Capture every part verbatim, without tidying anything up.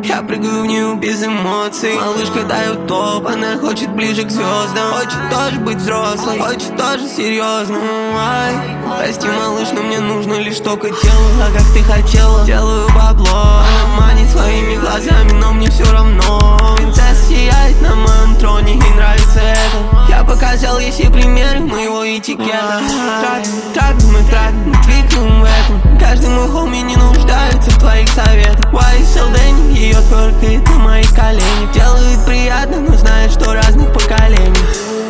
Я прыгаю в нее без эмоций. Малышка дает топ, она хочет ближе к звездам. Хочет тоже быть взрослой, хочет тоже серьезно. Ай, прости, малыш, но мне нужно лишь только тело. А как ты хотела, делаю бабло. Она манит своими глазами, но мне все равно. Принцесса сияет на моем троне, ей нравится это. Я показал ей все примеры моего этикета. Тратим, тратим и тратим, твикаем в этом. Каждый мой хоми не нуждается в твоих советах. Why so Danny, ее тверкает на мои колени. Делает приятно, но знает, что разных поколений.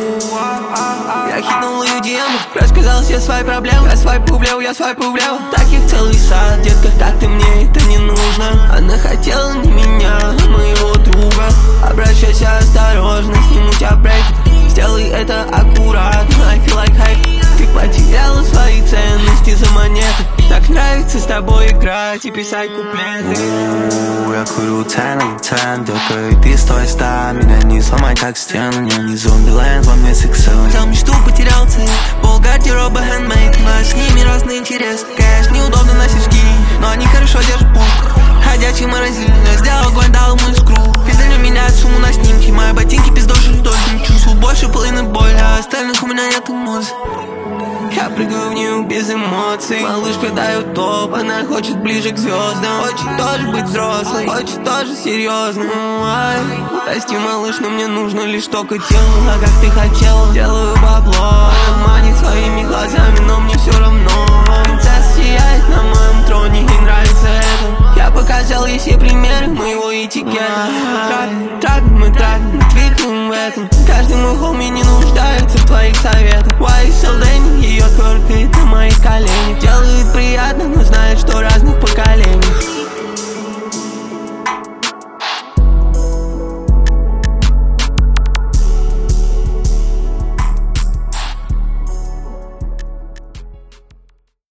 Я хитнул ее ди эм, рассказал все свои проблемы. Я свайпу влево, я свайпу влево. Таких целый сад, детка, как ты, мне это не нужно. Она хотела не меня, а моего друга. Обращайся осторожно, сниму тебя брейк. Сделай это аккуратно, I feel like hype. Ты потеряла свои ценности за монеты. Так нравится с тобой играть и писать куплеты. Я курю тайно, тайно, детка, и ты стой, ста. Меня не сломай как стену, я не зомби-ленд, во мне сексуал. Взял мечту, потерял цель, пол гардероба handmade. Но с ними разный интерес, кэш, неудобно носить ски, но они хорошо держат пульс. Ходячий морозильник, сделал огонь, дал ему искру. Физально меняет сумму на снимке, мои ботинки пиздошили вдоль. Не чувствую больше половины боли, а остальных у меня нет эмоций. Я прыгаю в нее без эмоций. Малышка дает топ, она хочет ближе к звездам. Хочет тоже быть взрослой, хочет тоже серьезно. Ай, прости, малыш, но мне нужно лишь только тело. А как ты хотела, делаю бабло. Она манит своими глазами, но мне все равно. Принцесса сияет на моем троне, ей нравится это. Я показал ей все примеры моего этикета. Тратим, тратим и тратим, твикаем в этом. Каждый мой хоми не нуждается в твоих советах. Why so Danny, ее тверкает на мои колени. Делает приятно, но знает, что разных поколений.